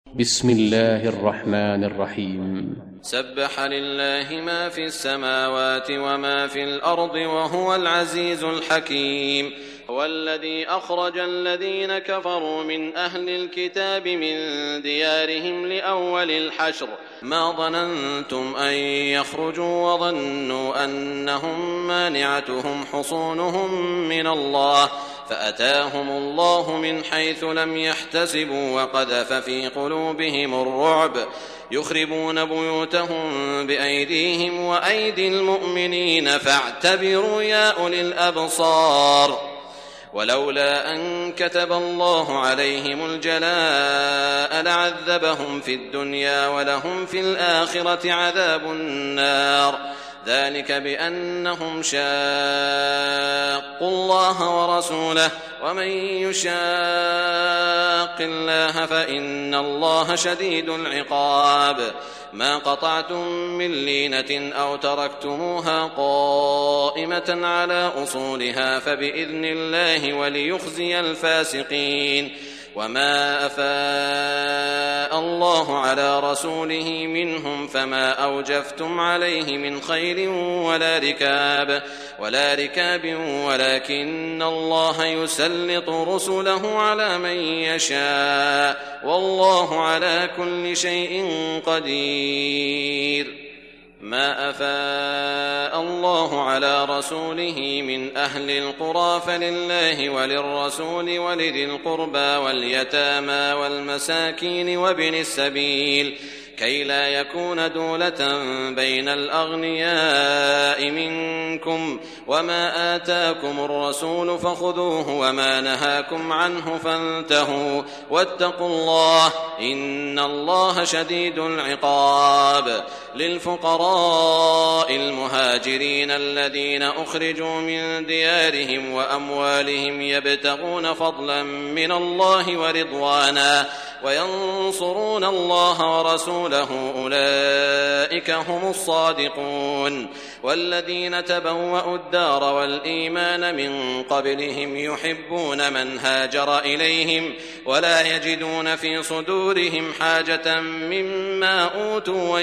بسم الله الرحمن الرحيم. سبح لله ما في السماوات وما في الأرض وهو العزيز الحكيم. هو الذي أخرج الذين كفروا من أهل الكتاب من ديارهم لأول الحشر ما ظننتم أن يخرجوا وظنوا أنهم مانعتهم حصونهم من الله فأتاهم الله من حيث لم يحتسبوا وقذف في قلوبهم الرعب يخربون بيوتهم بأيديهم وأيدي المؤمنين فاعتبروا يا أولي الأبصار. ولولا أن كتب الله عليهم الجلاء لعذبهم في الدنيا ولهم في الآخرة عذاب النار ذلك بأنهم شاقوا الله ورسوله ومن يشاق الله فإن الله شديد العقاب. ما قطعتم من لينة أو تركتموها قائمة على أصولها فبإذن الله وليخزي الفاسقين. وما أفاء الله على رسوله منهم فما أوجفتم عليه من خيل ولا ركاب ولكن الله يسلط رسله على من يشاء والله على كل شيء قدير. ما أفاء الله على رسوله من أهل القرى فلله وللرسول ولذي القربى واليتامى والمساكين وابن السبيل كي لا يكون دولة بين الأغنياء منكم. وما آتاكم الرسول فخذوه وما نهاكم عنه فانتهوا واتقوا الله إن الله شديد العقاب. للفقراء المهاجرين الذين أخرجوا من ديارهم وأموالهم يبتغون فضلا من الله ورضوانا وينصرون الله ورسوله أولئك هم الصادقون. والذين تبوأوا الدار والإيمان من قبلهم يحبون من هاجر إليهم ولا يجدون في صدورهم حاجة مما أوتوا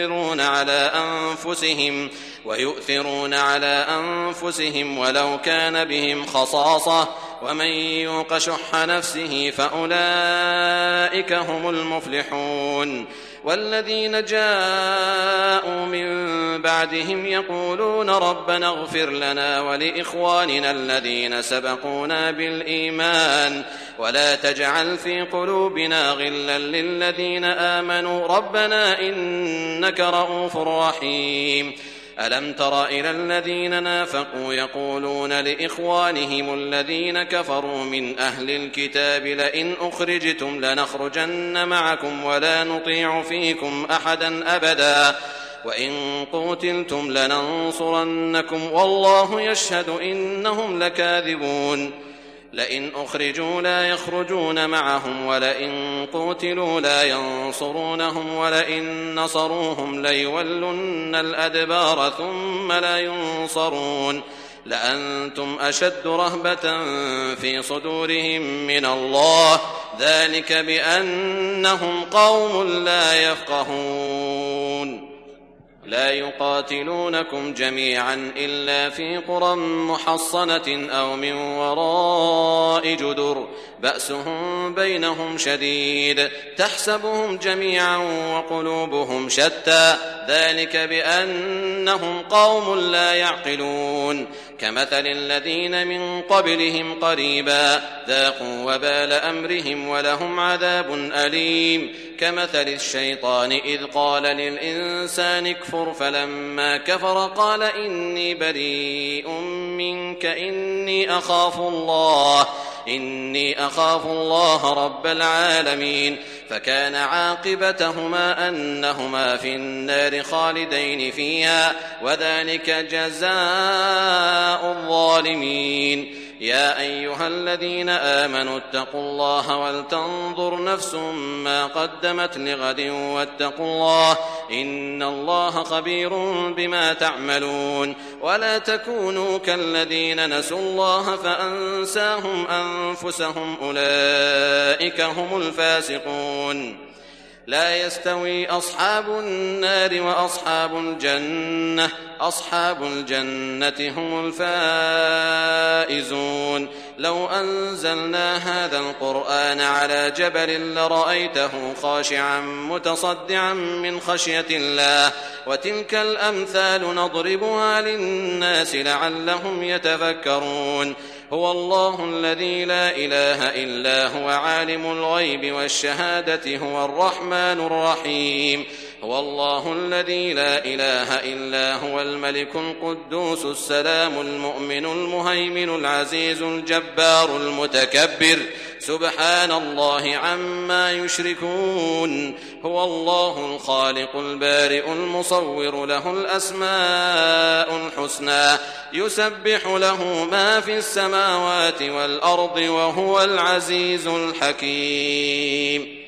ويؤثرون على أنفسهم ولو كان بهم خصاصة ومن يوق شح نفسه فأولئك هم المفلحون. والذين جاءوا من بعدهم يقولون ربنا اغفر لنا ولإخواننا الذين سبقونا بالإيمان ولا تجعل في قلوبنا غلا للذين آمنوا ربنا إنك رؤوف رحيم. ألم تر إلى الذين نافقوا يقولون لإخوانهم الذين كفروا من أهل الكتاب لئن أخرجتم لنخرجن معكم ولا نطيع فيكم أحدا أبدا وإن قوتلتم لننصرنكم والله يشهد إنهم لكاذبون. لئن أخرجوا لا يخرجون معهم ولئن قوتلوا لا ينصرونهم ولئن نصروهم ليولن الأدبار ثم لا ينصرون لأنتم أشد رهبة في صدورهم من الله ذلك بأنهم قوم لا يفقهون. لا يقاتلونكم جميعا إلا في قرى محصنة أو من وراء جدر بأسهم بينهم شديد تحسبهم جميعا وقلوبهم شتى ذلك بأنهم قوم لا يعقلون. كمثل الذين من قبلهم قريبا ذاقوا وبال أمرهم ولهم عذاب أليم. كمثل الشيطان إذ قال للإنسان اكفر فلما كفر قال إني بريء منك إني أخاف الله رب العالمين. فكان عاقبتهما أنهما في النار خالدين فيها وذلك جزاء الظالمين. يا أيها الذين آمنوا اتقوا الله ولتنظر نفس ما قدمت لغد واتقوا الله إن الله خبير بما تعملون. ولا تكونوا كالذين نسوا الله فأنساهم أنفسهم أولئك هم الفاسقون. لا يستوي أصحاب النار وأصحاب الجنة أصحاب الجنة هم الفائزون لو أنزلنا هذا القرآن على جبل لرأيته خاشعا متصدعا من خشية الله وتلك الأمثال نضربها للناس لعلهم يتفكرون هو الله الذي لا إله إلا هو عالم الغيب والشهادة هو الرحمن الرحيم هو الله الذي لا إله إلا هو الملك القدوس السلام المؤمن المهيمن العزيز الجبار المتكبر سبحان الله عما يشركون هو الله الخالق البارئ المصور له الأسماء الحسنى يسبح له ما في السماوات والأرض وهو العزيز الحكيم